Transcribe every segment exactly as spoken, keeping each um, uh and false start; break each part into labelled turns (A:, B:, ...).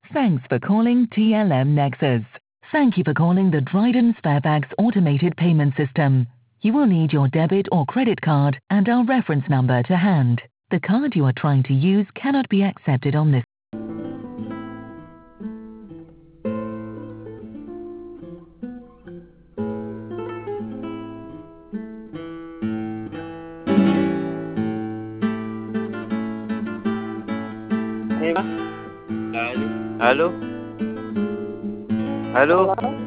A: Thanks for calling T L M Nexus. Thank you for calling the Dryden Sparebags automated payment system. You will need your debit or credit card and our reference number to hand. The card you are trying to use cannot be accepted on this.
B: الو الو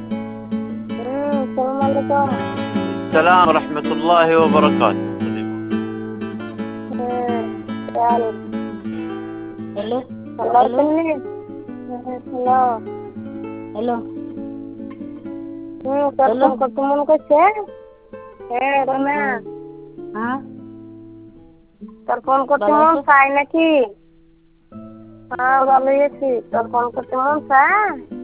C: السلام عليكم.
B: السلام ورحمة الله وبركاته.
C: يعني
D: Hello?
C: والله
D: Hello?
C: سمني. Hello.
D: Hello?
C: Hmm, telepon ke temen ke cek. Eh, Rona.
D: Hah?
C: Telepon ke
D: Bala
C: temen
D: tu?
C: saya naki. Ah, ভালো আছি। telepon ke temen saya.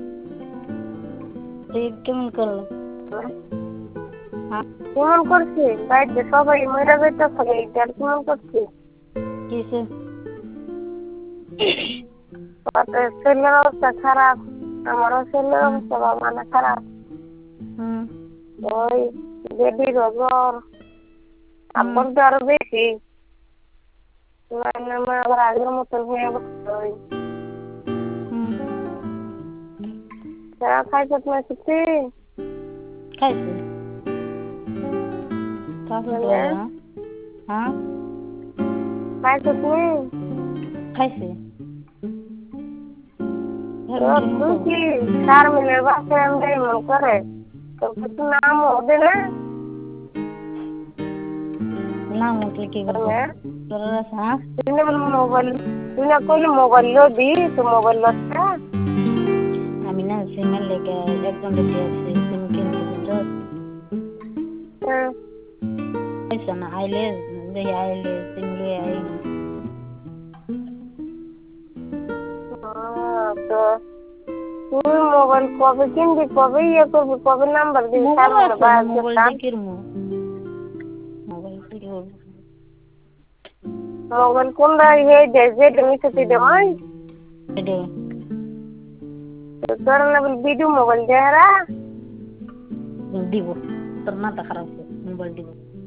D: তুই কেমন করলো? হ্যাঁ?
C: কেমন করছি? বাড়িতে সবাই মরে যাইতেছে এইটা কেমন করছি?
D: কিসে?
C: ছেলের অবস্থা খারাপ। আমারও ছেলের অবস্থা মানে খারাপ।
D: হুম
C: ওই বেবি রোগর আব্বর তো আরো বেশি মানে আমার আবার আগের মতন হয়ে গেছে।
D: হুম
C: চা খাইছো তোমার কিছু?
D: খাইছে খাইছে তো না হ্যাঁ
C: খাইছো তুমি?
D: খাইছে
C: তুই কি চার মিনিটের বাসায় আমি মন করে তো কিছু নাম হবে না?
D: না মুখলে কি করবো তোরা হ্যাঁ
C: তুই না মোবাইল তুই না কইলি মোবাইল লবি তো মোবাইল লচ্ছা
D: আমি না সিমের লেগে একজন রেখে আছি সিম কিনতে বুঝছো পয়সা না আইলে দেখি আইলে সিম লিয়ে আই
C: তো তুই মোবাইল কবে কিনবি কবে ইয়ে করবি কবে নাম্বার দিবি
D: মোবাইল দেখি মোবাইল থেকে
C: মোবাইল কোনটা ইয়ে দেয় যেটা মিশাতে দেয়
D: এটাই
C: তোর না ভিডিও মোবাইল দেয়
D: দিব তোর মাথা খারাপ মোবাইল দিব